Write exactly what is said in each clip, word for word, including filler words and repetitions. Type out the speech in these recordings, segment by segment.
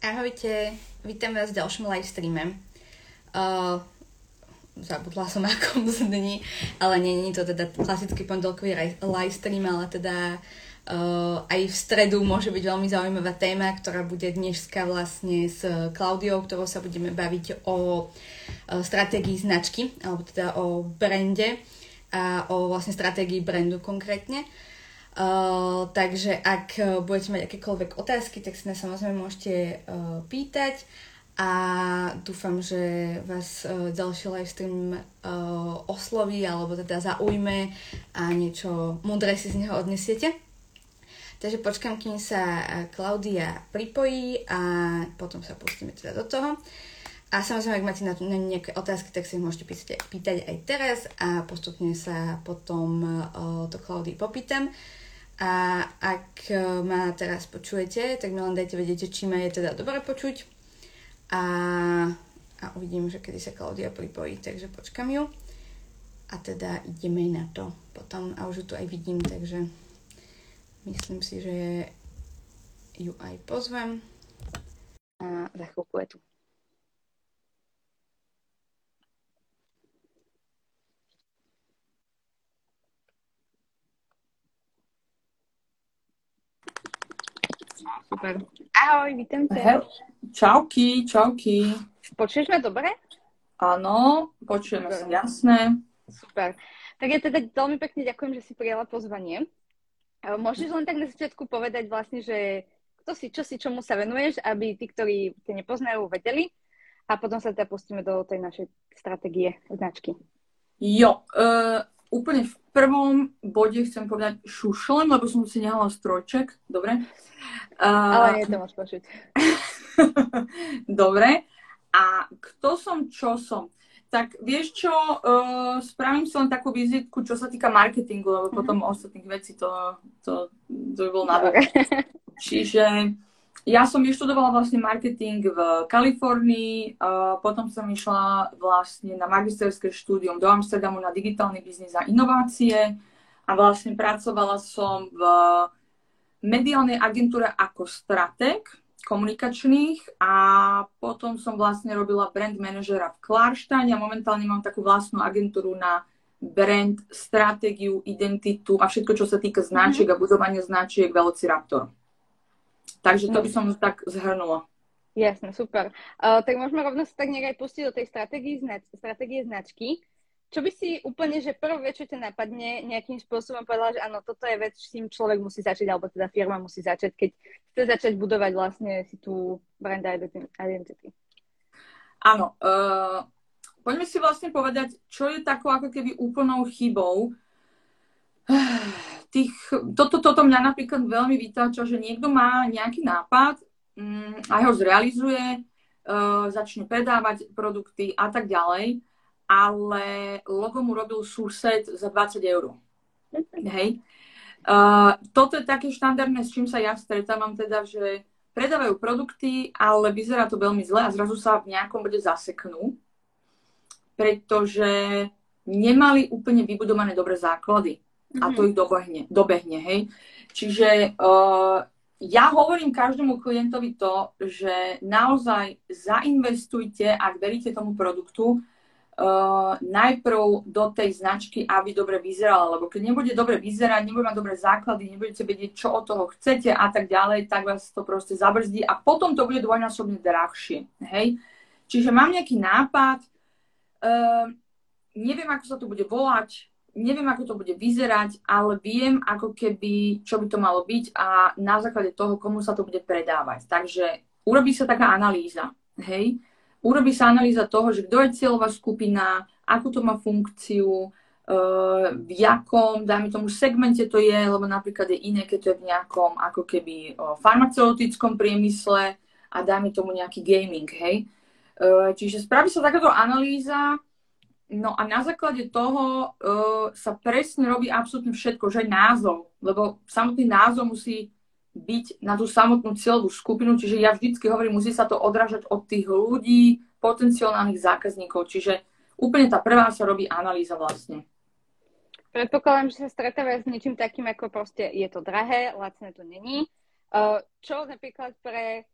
Ahojte, vítam vás v ďalšom live streame. Uh, zabudla som na akom dni, ale nie, nie je to teda klasický pondelkový live stream, ale teda uh, aj v stredu môže byť veľmi zaujímavá téma, ktorá bude dneska vlastne s Klaudiou, ktorou sa budeme baviť o uh, stratégii značky, alebo teda o brande a o vlastne stratégii brandu konkrétne. Uh, takže ak uh, budete mať akékoľvek otázky, tak sa nás samozrejme môžete uh, pýtať a dúfam, že vás uh, ďalší livestream uh, osloví alebo teda zaujme a niečo múdre si z neho odnesiete. Takže počkám, kým sa Klaudia pripojí a potom sa pustíme teda do toho. A samozrejme, ak máte na, na nejaké otázky, tak si ich môžete pýtať, pýtať aj teraz a postupne sa potom uh, to Klaudii popýtam. A ak ma teraz počujete, tak mi len dajte vedieť, či ma je teda dobre počuť. A, a uvidím, že kedy sa Klaudia pripojí, takže počkam ju. A teda ideme na to potom. A už ju tu aj vidím, takže myslím si, že ju aj pozvem. A za chvíľku je tu. Super. Ahoj, vítam ťa. He, čauky, čauky. Počuješ ma dobre? Áno, počujeme sa, jasné. Super. Tak ja teda veľmi pekne ďakujem, že si prijala pozvanie. Môžeš len tak na začiatku povedať vlastne, že kto si, čo si, čomu sa venuješ, aby tí, ktorí ťa nepoznajú, vedeli. A potom sa teda pustíme do tej našej stratégie značky. Jo, uh, úplne v prvom bode chcem povedať šušlem, lebo som si nehala strojček. Dobre? Uh, Ale nie to môžeš počuť. Dobre. A kto som, čo som? Tak vieš čo, uh, spravím si len takú vizitku, čo sa týka marketingu, lebo mm-hmm. potom ostatných vecí to, to, to by bol návod. Čiže ja som vyštudovala vlastne marketing v Kalifornii, uh, potom som išla vlastne na magisterské štúdium do Amsterdamu na digitálny biznis a inovácie a vlastne pracovala som v mediálnej agentúre ako stratég komunikačných a potom som vlastne robila brand manažera v Klarštajne a momentálne mám takú vlastnú agentúru na brand, stratégiu, identitu a všetko, čo sa týka značiek mm-hmm. a budovania značiek Velociraptor. Takže to by som tak zhrnula. Jasne, super. Uh, tak môžeme rovno sa tak nejak aj pustiť do tej stratégie, znač- stratégie značky. Čo by si úplne, že prvé, čo ťa napadne, nejakým spôsobom povedala, že áno, toto je vec, s tým človek musí začať, alebo teda firma musí začať, keď chce začať budovať vlastne si tú brand identity? Áno. Uh, poďme si vlastne povedať, čo je takou ako keby úplnou chybou. Tých, toto, toto mňa napríklad veľmi vytáča, že niekto má nejaký nápad um, a ho zrealizuje, uh, začne predávať produkty a tak ďalej, ale logo mu robil sused za dvadsať eur. Hej. Uh, toto je také štandardné, s čím sa ja stretávam, teda, že predávajú produkty, ale vyzerá to veľmi zle a zrazu sa v nejakom bode zaseknú, pretože nemali úplne vybudované dobré základy. A to ich dobehne, dobehne, hej. Čiže uh, ja hovorím každému klientovi to, že naozaj zainvestujte, ak veríte tomu produktu, Uh, najprv do tej značky, aby dobre vyzerala, lebo keď nebude dobre vyzerať, nebude mať dobré základy, nebudete vedieť, čo od toho chcete a tak ďalej, tak vás to proste zabrzdí a potom to bude dvojnásobne drahšie, hej. Čiže mám nejaký nápad, uh, neviem, ako sa to bude volať, neviem, ako to bude vyzerať, ale viem, ako keby, čo by to malo byť a na základe toho, komu sa to bude predávať. Takže urobí sa taká analýza, hej. Urobí sa analýza toho, že kto je cieľová skupina, akú to má funkciu, v jakom, dajme tomu, segmente to je, lebo napríklad je iné, keď to je v nejakom ako keby farmaceutickom priemysle a dajme tomu nejaký gaming, hej. Čiže spraví sa takáto analýza, no a na základe toho sa presne robí absolútne všetko, že aj názov, lebo samotný názov musí byť na tú samotnú cieľovú skupinu, čiže ja vždycky hovorím, musí sa to odrážať od tých ľudí, potenciálnych zákazníkov, čiže úplne tá prvá sa robí analýza vlastne. Predpokladám, že sa stretáva s niečím takým, ako proste je to drahé, lacné to není. Čo napríklad pre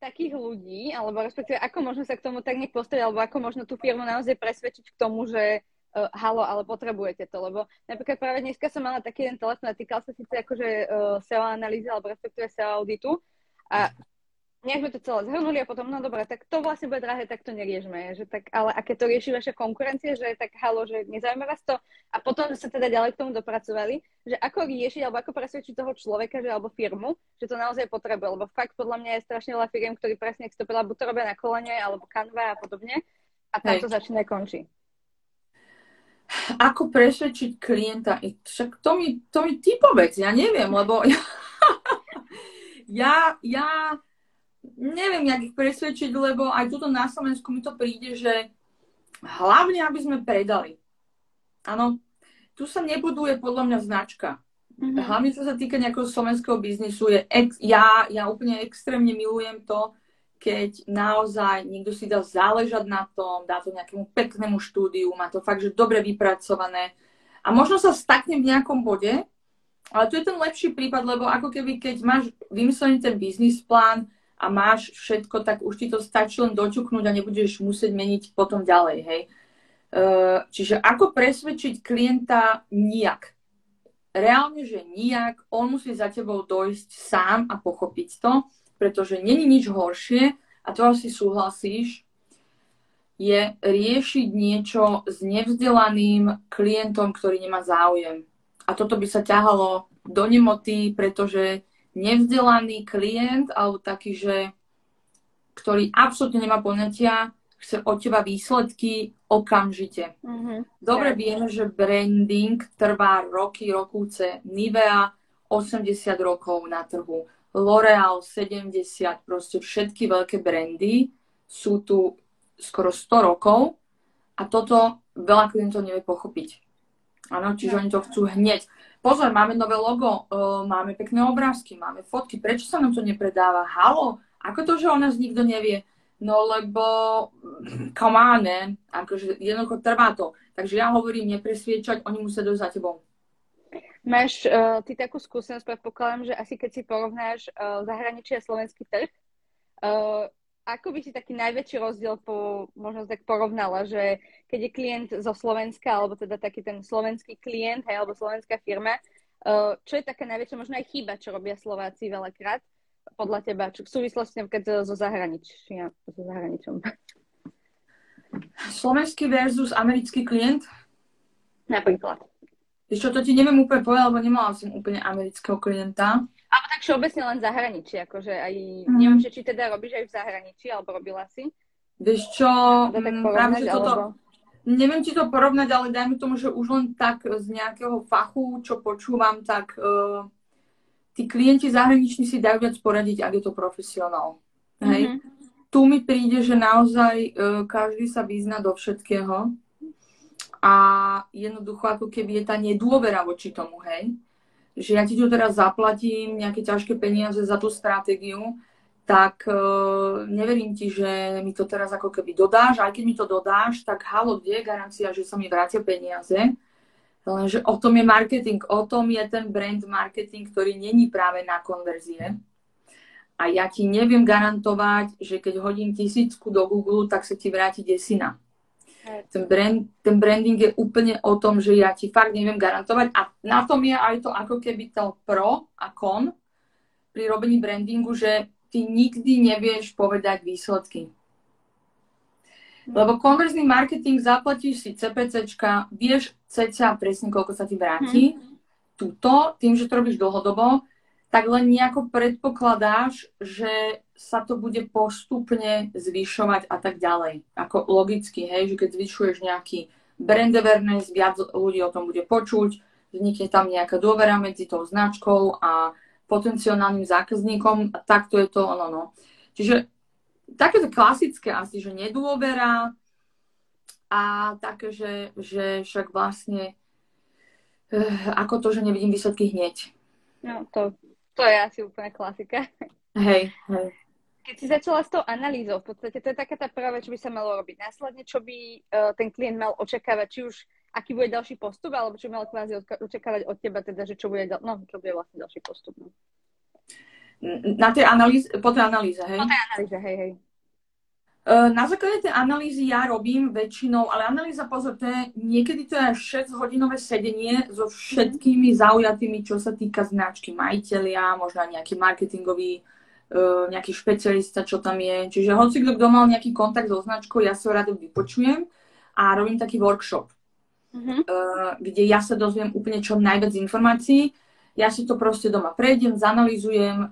takých ľudí, alebo respektíve ako možno sa k tomu tak nejak postaviť, alebo ako možno tú firmu naozaj presvedčiť k tomu, že uh, halo, ale potrebujete to, lebo napríklad práve dneska som mala taký jeden telefón a týkal sa síce akože uh, es e o analýzy, alebo respektíve es e o auditu a nejak sme to celé zhrnuli a potom, no dobré, tak to vlastne bude drahé, tak to neriešme. Že tak, ale aké to rieši vaša konkurencia, že tak halo, že nezaujíma vás to. A potom sa teda ďalej k tomu dopracovali, že ako riešiť, alebo ako presvedčiť toho človeka, že, alebo firmu, že to naozaj potrebuje. Lebo fakt podľa mňa je strašne veľa firiem, ktorí presne, ak to povedala, buď to robia na kolene, alebo Canva a podobne. A tam to začína a končí. Ako presvedčiť klienta? Však to mi, to mi ty povedz, ja neviem, lebo ja, ja neviem, jak ich presvedčiť, lebo aj tuto na Slovensku mi to príde, že hlavne, aby sme predali. Áno, tu sa nebuduje podľa mňa značka. Mm-hmm. Hlavne, čo sa týka nejakého slovenského biznisu, je ex, ja, ja úplne extrémne milujem to, keď naozaj niekto si dá záležať na tom, dá to nejakému peknému štúdiu, má to fakt, že dobre vypracované. A možno sa staknem v nejakom bode, ale to je ten lepší prípad, lebo ako keby, keď máš vymyslený ten biznis plán, a máš všetko, tak už ti to stačí len doťuknúť a nebudeš musieť meniť potom ďalej, hej. Čiže ako presvedčiť klienta nijak. Reálne, že nijak, on musí za tebou dojsť sám a pochopiť to, pretože není nič horšie, a to asi súhlasíš, je riešiť niečo s nevzdelaným klientom, ktorý nemá záujem. A toto by sa ťahalo do nemoty, pretože nevzdelaný klient, alebo taký, že ktorý absolútne nemá poňatia, chce od teba výsledky okamžite. Mm-hmm. Dobre vieme, že branding trvá roky, rokúce. Nivea osemdesiat rokov na trhu. L'Oreal sedemdesiat, proste všetky veľké brandy sú tu skoro sto rokov a toto veľa klientov nevie pochopiť. Áno, čiže no. Oni to chcú hneď. Pozor, máme nové logo, uh, máme pekné obrázky, máme fotky, prečo sa nám to nepredáva? Halo, ako to, že o nás nikto nevie? No lebo, come on, man, akože jednoducho trvá to. Takže ja hovorím, nepresviečať, oni musia dojsť za tebou. Máš uh, ty takú skúsenosť, predpokladám, že asi keď si porovnáš uh, zahraničie a slovenský trh, uh, ako by si taký najväčší rozdiel po, možno tak porovnala, že keď je klient zo Slovenska, alebo teda taký ten slovenský klient, hej, alebo slovenská firma, uh, čo je taká najväčšia možno aj chyba, čo robia Slováci veľakrát, podľa teba, čo v súvislosti napríklad so zahraničím, so zahraničom? Slovenský versus americký klient? Napríklad. Víš čo, to ti neviem úplne povedať, lebo nemala som úplne amerického klienta. Alebo tak všeobecne len zahraničí, akože aj, mm. neviem, že či teda robíš aj v zahraničí, alebo robila si? Vieš čo, práve, že toto, alebo... neviem ti to porovnať, ale dajme tomu, že už len tak z nejakého fachu, čo počúvam, tak uh, tí klienti zahraniční si dajú viac poradiť, ak je to profesionál. Hej? Mm-hmm. Tu mi príde, že naozaj uh, každý sa vyzná do všetkého a jednoducho ako keby je tá nedôvera voči tomu, hej? Že ja ti tu teraz zaplatím nejaké ťažké peniaze za tú stratégiu, tak uh, neverím ti, že mi to teraz ako keby dodáš. Aj keď mi to dodáš, tak halo, kde je garancia, že sa mi vrátia peniaze? Lenže o tom je marketing, o tom je ten brand marketing, ktorý není práve na konverzie. A ja ti neviem garantovať, že keď hodím tisícku do Google, tak sa ti vráti desina. Ten, brand, ten branding je úplne o tom, že ja ti fakt neviem garantovať a na tom je aj to ako keby to pro a kon pri robení brandingu, že ty nikdy nevieš povedať výsledky. Lebo konverzný marketing, zaplatíš si CPCčka, vieš cca presne, koľko sa ti vráti. Hmm. Tuto, tým, že to robíš dlhodobo, tak len nejako predpokladáš, že sa to bude postupne zvyšovať a tak ďalej. Ako logicky, hej, že keď zvyšuješ nejaký brand awareness, viac ľudí o tom bude počuť, vznikne tam nejaká dôvera medzi tou značkou a potenciálnym zákazníkom a takto je to ono, no. Čiže takéto klasické asi, že nedôvera a také, že, že však vlastne eh, ako to, že nevidím výsledky hneď. No, to, to je asi úplne klasika. Hej, hej. Keď si začala s tou analýzou, v podstate to je taká tá prvá vec, čo by sa malo robiť. Následne, čo by uh, ten klient mal očakávať, či už aký bude ďalší postup, alebo čo by mal kvázi očakávať od teba, teda, že čo bude, no, čo bude vlastne ďalší postup. No. Na tej analýze, po tej analýze, hej? Po tej analýze, hej, hej. Na základe tej analýzy ja robím väčšinou, ale analýza, pozor, to je, niekedy to je až šesťhodinové sedenie so všetkými zaujatými, čo sa týka značky, majitelia, možno nejaký marketingový, nejaký špecialista, čo tam je. Čiže hoci kto, kto mal nejaký kontakt so značkou, ja sa ho rado vypočujem a robím taký workshop, uh-huh. kde ja sa dozviem úplne čo najviac informácií. Ja si to proste doma prejdem, zanalýzujem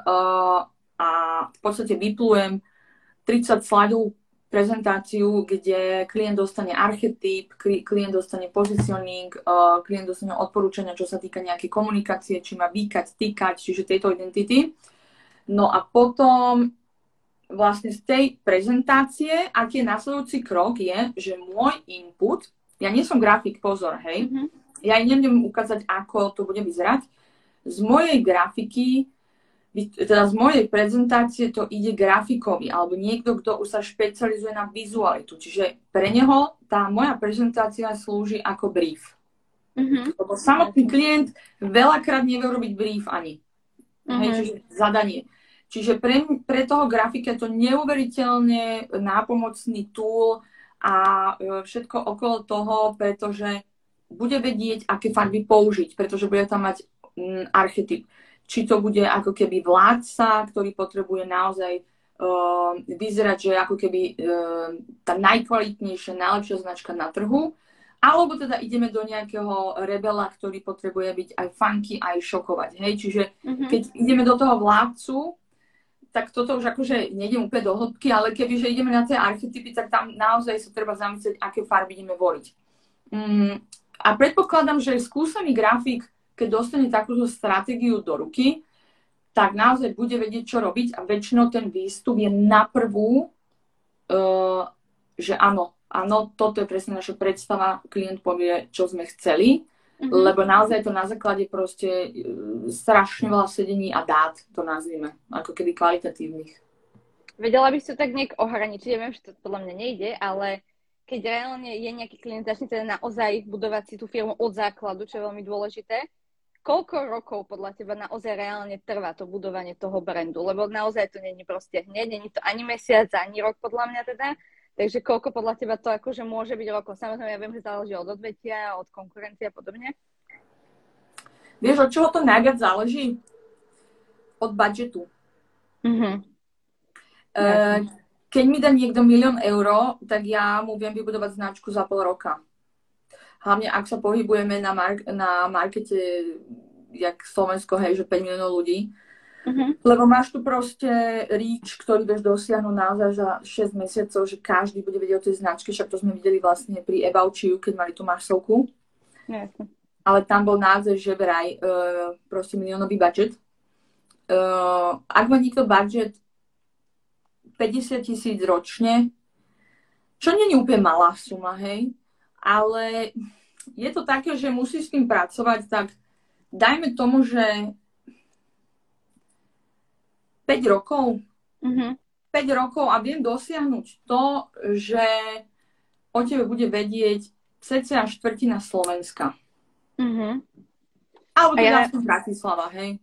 a v podstate vyplujem tridsať slajdov prezentáciu, kde klient dostane archetyp, klient dostane positioning, klient dostane odporúčania, čo sa týka nejakej komunikácie, či má výkať, týkať, čiže tejto identity. No a potom vlastne z tej prezentácie, aký je následujúci krok, je, že môj input, ja nie som grafik, pozor, hej, mm-hmm. ja neviem ukázať, ako to bude vyzerať. Z mojej grafiky, teda z mojej prezentácie to ide grafikovi, alebo niekto, kto už sa špecializuje na vizualitu. Čiže pre neho tá moja prezentácia slúži ako brief. Mm-hmm. Lebo samotný klient veľakrát nevie robiť brief ani. Mm-hmm. Hej, čiže zadanie. Čiže pre, pre toho grafika je to neuveriteľne nápomocný tool a všetko okolo toho, pretože bude vedieť, aké farby použiť, pretože bude tam mať mm, archetyp. Či to bude ako keby vládca, ktorý potrebuje naozaj uh, vyzerať, že ako keby uh, tá najkvalitnejšia, najlepšia značka na trhu, alebo teda ideme do nejakého rebela, ktorý potrebuje byť aj funky, aj šokovať. Hej? Čiže mm-hmm. keď ideme do toho vládcu, tak toto už akože nejdem úplne do hĺbky, ale kebyže ideme na tie archetypy, tak tam naozaj sa treba zamyslieť, aké farby ideme voliť. Mm, a predpokladám, že skúsený grafik, keď dostane takúto stratégiu do ruky, tak naozaj bude vedieť, čo robiť a väčšinou ten výstup je na prvú, uh, že áno, áno, toto je presne naša predstava, klient povie, čo sme chceli, mm-hmm. lebo naozaj to na základe proste uh, strašne veľa sedení a dát, to nazvime, ako keby kvalitatívnych. Vedela by si to tak nejak ohraničiť, ja viem, že to podľa mňa nejde, ale keď reálne je nejaký klient, začne teda naozaj budovať si tú firmu od základu, čo je veľmi dôležité, koľko rokov podľa teba naozaj reálne trvá to budovanie toho brandu? Lebo naozaj to nie je proste hneď, nie je to ani mesiac, ani rok podľa mňa teda. Takže koľko podľa teba to akože môže byť rokov? Samozrejme, ja viem, že záleží od odvetia, od konkurencie a podobne. Vieš, od čoho to najviac záleží? Od budžetu. Mm-hmm. E, keď mi dá niekto milión eur, tak ja mu viem vybudovať značku za pol roka. Hlavne, ak sa pohybujeme na, mar- na markete, jak Slovensko, hej, že päť miliónov ľudí. Uh-huh. Lebo máš tu proste reach, ktorý vieš dosiahnuť naozaj za šesť mesiacov, že každý bude vedieť o tej značke, však to sme videli vlastne pri About You, keď mali tú masovku. Uh-huh. Ale tam bol naozaj, že vraj uh, proste miliónový budget. Uh, ak má niekto budget päťdesiat tisíc ročne, čo nie je úplne malá suma, hej, ale je to také, že musí s tým pracovať, tak dajme tomu, že päť rokov. Mm-hmm. päť rokov a viem dosiahnuť to, že o tebe bude vedieť cca štvrtina Slovenska. Mm-hmm. Alebo teda ja... Bratislava, hej?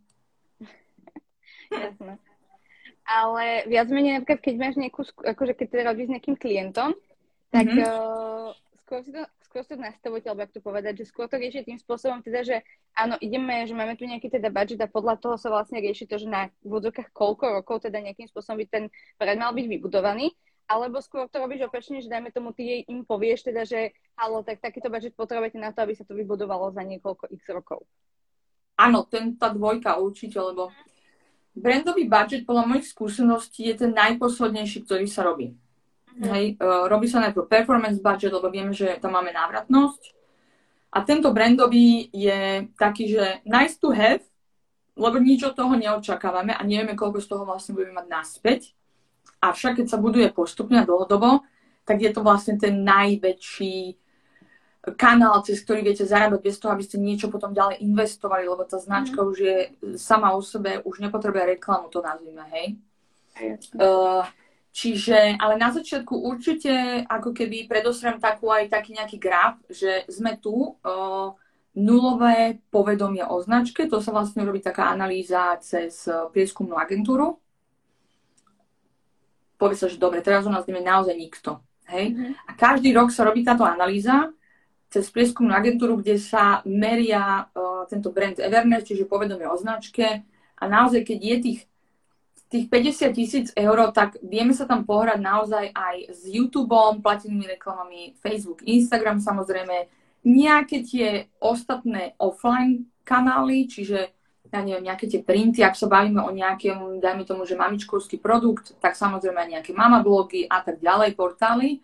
Jasné. Ale viac menej, napríklad, keď máš nejakú, akože keď teda robíš s nejakým klientom, tak mm-hmm. uh, skôr si to, skôr si to nastavujete, alebo jak to povedať, že skôr to rieši tým spôsobom, teda, že áno, ideme, že máme tu nejaký teda budget a podľa toho sa vlastne rieši to, že na vôdzokách koľko rokov teda nejakým spôsobom by ten brand mal byť vybudovaný, alebo skôr to robíš opačne, že dajme tomu, ty im povieš teda, že halo, tak takýto budget potrebujete na to, aby sa to vybudovalo za niekoľko x rokov. Áno, ten, tá dvojka určite, lebo brandový budget podľa mojich skúseností je ten najposlednejší, ktorý sa robí. Mm-hmm. Hej, uh, robí sa najprv performance budget, lebo vieme, že tam máme návratnosť. A tento brandový je taký, že nice to have, lebo nič od toho neočakávame a nevieme, koľko z toho vlastne budeme mať naspäť. Avšak keď sa buduje postupne a dlhodobo, tak je to vlastne ten najväčší kanál, cez ktorý viete zarábať bez toho, aby ste niečo potom ďalej investovali, lebo tá značka mm. už je sama o sebe, už nepotrebuje reklamu, to nazvime, hej. Uh, čiže, ale na začiatku určite ako keby predostriem takú aj taký nejaký graf, že sme tu uh, nulové povedomie o značke. To sa vlastne robí taká analýza cez prieskumnú agentúru. Povie sa, že dobre, teraz u nás nevie naozaj nikto. Hej? Mm-hmm. A každý rok sa robí táto analýza cez prieskumnú agentúru, kde sa meria uh, tento brand awareness, čiže povedomie o značke. A naozaj, keď je tých, tých päťdesiat tisíc eur, tak vieme sa tam pohrať naozaj aj s YouTubeom, platenými reklamami, Facebook, Instagram samozrejme, nejaké tie ostatné offline kanály, čiže ja neviem, nejaké tie printy, ak sa bavíme o nejakom, dajme tomu, že mamičkovský produkt, tak samozrejme aj nejaké mama blogy a tak ďalej, portály.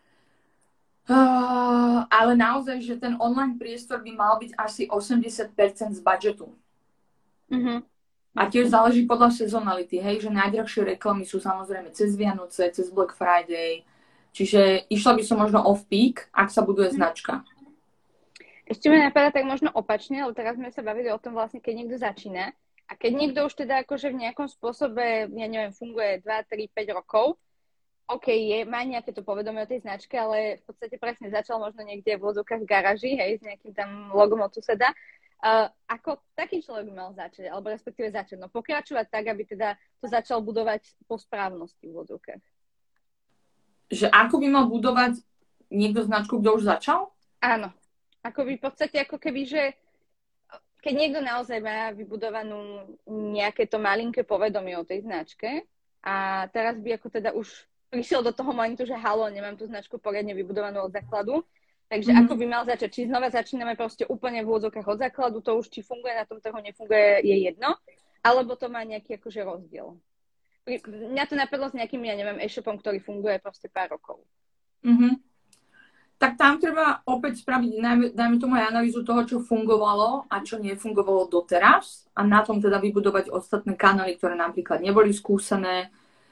Uh, ale naozaj, že ten online priestor by mal byť asi osemdesiat percent z budžetu. Mm-hmm. A tiež záleží podľa sezonality, hej, že najdrahšie reklamy sú samozrejme cez Vianoce, cez Black Friday, čiže išla by som možno off-peak, ak sa buduje mm-hmm. značka. Ešte mi napadá tak možno opačne, lebo teraz sme sa bavili o tom vlastne, keď niekto začína a keď niekto už teda akože v nejakom spôsobe, ja neviem, funguje dva, tri, päť rokov, OK, je, má nejaké to povedomie o tej značke, ale v podstate presne začal možno niekde v vodzovkách v garáži, hej, s nejakým tam logom od suseda. Uh, ako taký človek by mal začať, alebo respektíve začať, no pokračovať tak, aby teda to začal budovať po správnosti v vodzovkách. Že ako by mal budovať niekto značku, kto už začal? Áno. Ako by v podstate, ako keby, že keď niekto naozaj má vybudovanú nejaké to malinké povedomie o tej značke a teraz by ako teda už prišiel do toho momentu, že halo, nemám tú značku poriadne vybudovanú od základu, takže mm-hmm. ako by mal začať? Či znova začíname proste úplne v úvodzovkách od základu, to už či funguje na tom trhu, nefunguje, je jedno, alebo to má nejaký akože rozdiel. Mňa to napadlo s nejakým, ja neviem, e-shopom, ktorý funguje proste pár rokov. Mhm. Tak tam treba opäť spraviť, dajme tomu aj analýzu toho, čo fungovalo a čo nefungovalo doteraz a na tom teda vybudovať ostatné kanály, ktoré napríklad neboli skúsené,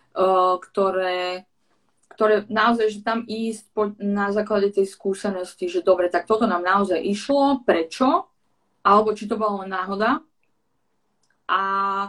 ktoré, ktoré naozaj, že tam ísť po, na základe tej skúsenosti, že dobre, tak toto nám naozaj išlo, prečo, alebo či to bola len náhoda a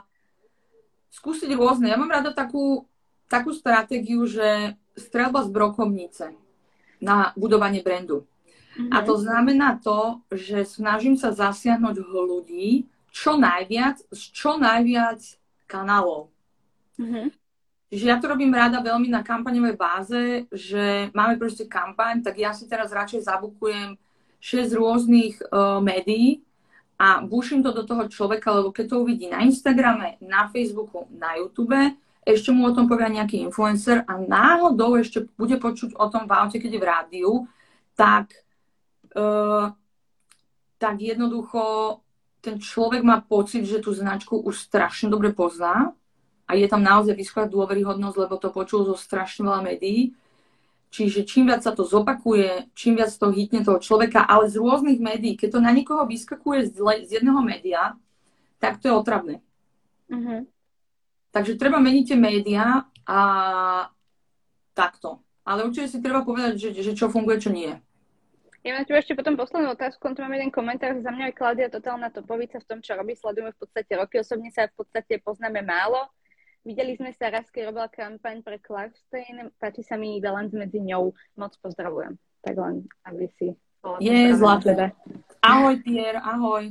skúsiť rôzne. Ja mám rada takú, takú stratégiu, že streľba z brokovnice na budovanie brandu. Mm-hmm. A to znamená to, že snažím sa zasiahnuť ľudí čo najviac, z čo najviac kanálov. Mm-hmm. Čiže ja to robím rada veľmi na kampaňovej báze, že máme proste kampaň, tak ja si teraz radšej zabukujem šesť rôznych uh, médií a buším to do toho človeka, lebo keď to uvidí na Instagrame, na Facebooku, na YouTube, ešte mu o tom povie nejaký influencer a náhodou ešte bude počuť o tom v aute, keď je v rádiu, tak, uh, tak jednoducho ten človek má pocit, že tú značku už strašne dobre pozná a je tam naozaj vysoká dôveryhodnosť, lebo to počul zo strašne veľa médií. Čiže čím viac sa to zopakuje, čím viac to hitne toho človeka, ale z rôznych médií, keď to na niekoho vyskakuje z, z jedného média, tak to je otravné. Mhm. Takže treba meniť tie médiá a takto. Ale určite si treba povedať, že, že čo funguje, čo nie. Ja mám tu ešte potom poslednú otázku, tu mám jeden komentár, za mňa je Klaudia totálna topovica v tom, čo robí, sledujeme v podstate roky, osobne sa v podstate poznáme málo. Videli sme sa raz, keď robila kampaň pre Clarkstein, páči sa mi balans medzi ňou, moc pozdravujem. Tak len, aby si... Je zlaté. Ahoj, Pierre, ahoj.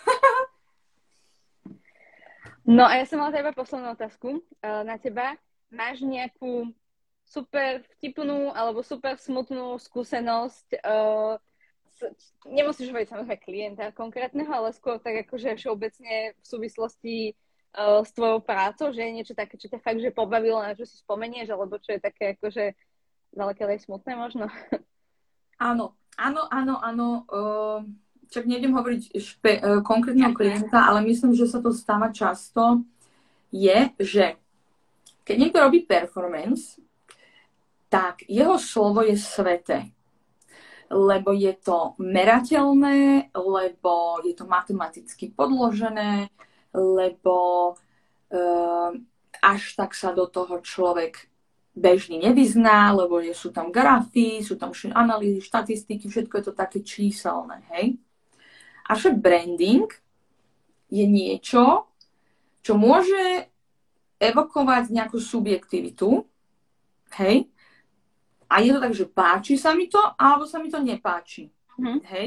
No a ja som mala teda poslednú otázku uh, na teba. Máš nejakú super vtipnú alebo super smutnú skúsenosť? Uh, s, nemusíš hovoriť samozrejme klienta konkrétneho, ale skôr tak akože všeobecne v súvislosti uh, s tvojou prácou, že je niečo také, čo ťa fakt že pobavilo, na čo si spomenieš, alebo čo je také akože ďaleko aj smutné možno? Áno, áno, áno, áno. Uh... Čak nejdem hovoriť špe- konkrétneho klienta, ale myslím, že sa to stáva často, je, že keď niekto robí performance, tak jeho slovo je sväté. Lebo je to merateľné, lebo je to matematicky podložené, lebo uh, až tak sa do toho človek bežne nevyzná, lebo sú tam grafy, sú tam analýzy, štatistiky, všetko je to také číselné, hej? A však branding je niečo, čo môže evokovať nejakú subjektivitu, hej? A je to tak, že páči sa mi to, alebo sa mi to nepáči, mm. hej?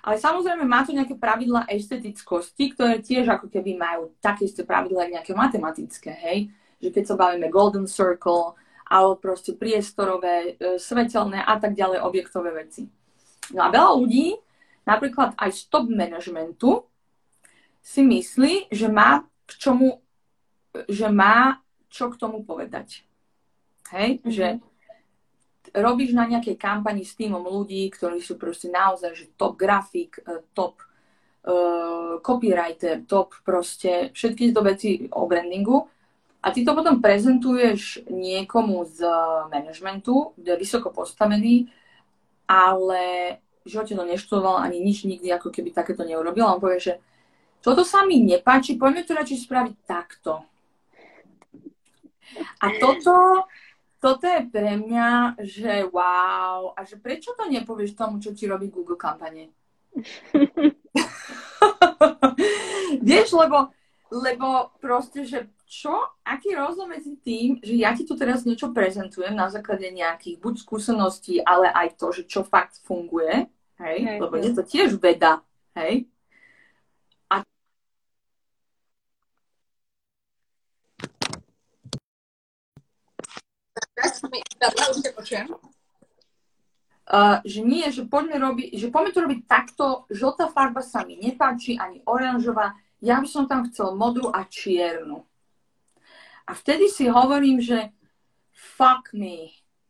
Ale samozrejme má to nejaké pravidlá estetickosti, ktoré tiež ako keby majú také isté pravidlá nejaké matematické, hej? Že keď sa bavíme golden circle, alebo proste priestorové, e, svetelné a tak ďalej objektové veci. No a veľa ľudí, napríklad aj z top managementu, si myslí, že má k čomu, že má čo k tomu povedať. Hej? Mm-hmm. Že robíš na nejakej kampani s týmom ľudí, ktorí sú proste naozaj, že top grafik, top uh, copywriter, top proste všetky to veci o brandingu a ty to potom prezentuješ niekomu z managementu, kde je vysoko postavený, ale v živote to neštudoval ani nič nikdy, ako keby takéto neurobil. A on povie, že toto sa mi nepáči, poďme to radšej spraviť takto. A toto Toto je pre mňa, že wow, a že prečo to nepovieš tomu, čo ti robí Google kampane? Vieš, lebo, lebo proste, že čo, aký rozdiel medzi tým, že ja ti tu teraz niečo prezentujem na základe nejakých buď skúseností, ale aj to, že čo fakt funguje, hej, hej lebo hej. Je to tiež veda, hej. Uh, že nie, že poďme, robiť, že poďme to robiť takto, žltá farba sa mi nepáči, ani oranžová, ja by som tam chcel modrú a čiernu. A vtedy si hovorím, že fuck me.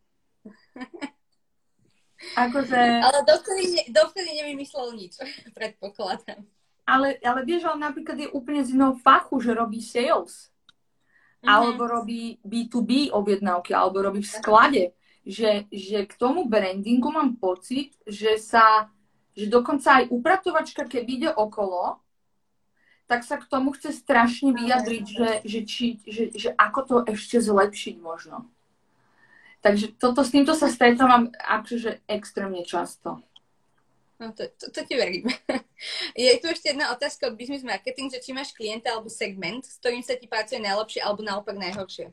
Akože... Ale dovtedy, dovtedy nevymyslel nič, predpokladám. Ale, ale vieš, ale napríklad je úplne z iného fachu, že robí sales. Mm-hmm. Alebo robí bé dva bé objednávky, alebo robí v sklade. Že, že k tomu brandingu mám pocit, že sa, že dokonca aj upratovačka, keď ide okolo, tak sa k tomu chce strašne vyjadriť, že, že, či, že, že ako to ešte zlepšiť možno. Takže toto, s týmto sa stretávam akože extrémne často. No to, to, to ti verím. Je tu ešte jedna otázka od Business Marketing, že či máš klienta alebo segment, s ktorým sa ti pracuje najlepšie alebo naopak najhoršie?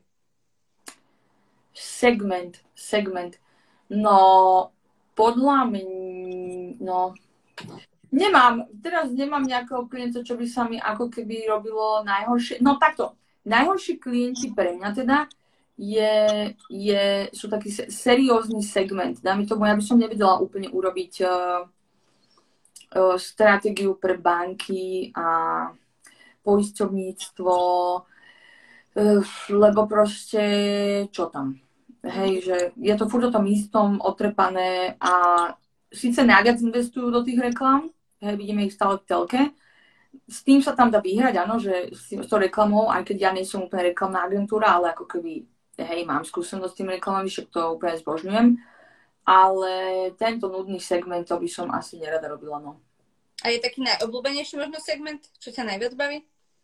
Segment, segment. No, podľa mňa, no, nemám, teraz nemám nejakého klienta, čo by sa mi ako keby robilo najhoršie. No takto, najhorší klienti pre mňa teda je, je, sú taký seriózny segment. Dáme tomu, ja by som nevedela úplne urobiť uh, uh, stratégiu pre banky a poisťovníctvo, lebo proste, čo tam? Hej, že je to furt o tom istom, otrepané a síce najviac investujú do tých reklám, hej, vidíme ich stále v telke, s tým sa tam dá vyhrať, áno, že s tou reklamou, aj keď ja nie som úplne reklamná agentúra, ale ako keby, hej, mám skúsenosť s tým reklamami, však to úplne zbožňujem, ale tento nudný segment, to by som asi nerada robila, no. A je taký najobľúbenejší možno segment, čo ťa najviac baví?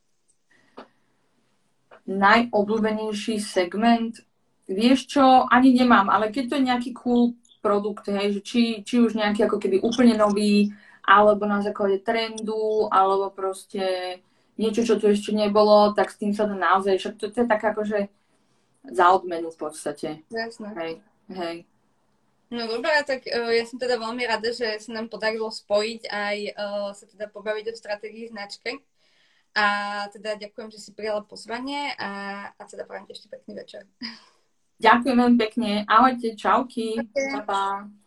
Najobľúbenejší segment, vieš čo, ani nemám, ale keď to je nejaký cool produkt, hej, že či, či už nejaký ako keby úplne nový, alebo na základe trendu, alebo proste niečo, čo tu ešte nebolo, tak s tým sa to naozaj, však to, to je tak akože za odmenu v podstate. Jasné. Hej, hej. No dobré, tak uh, ja som teda veľmi rada, že sa nám podarilo spojiť aj uh, sa teda pobaviť o stratégii značky. A teda ďakujem, že si prijala pozvanie a, a teda prajem ti ešte pekný večer. Ďakujem veľmi pekne. Ahojte, čauky. Okay. Pa, pa.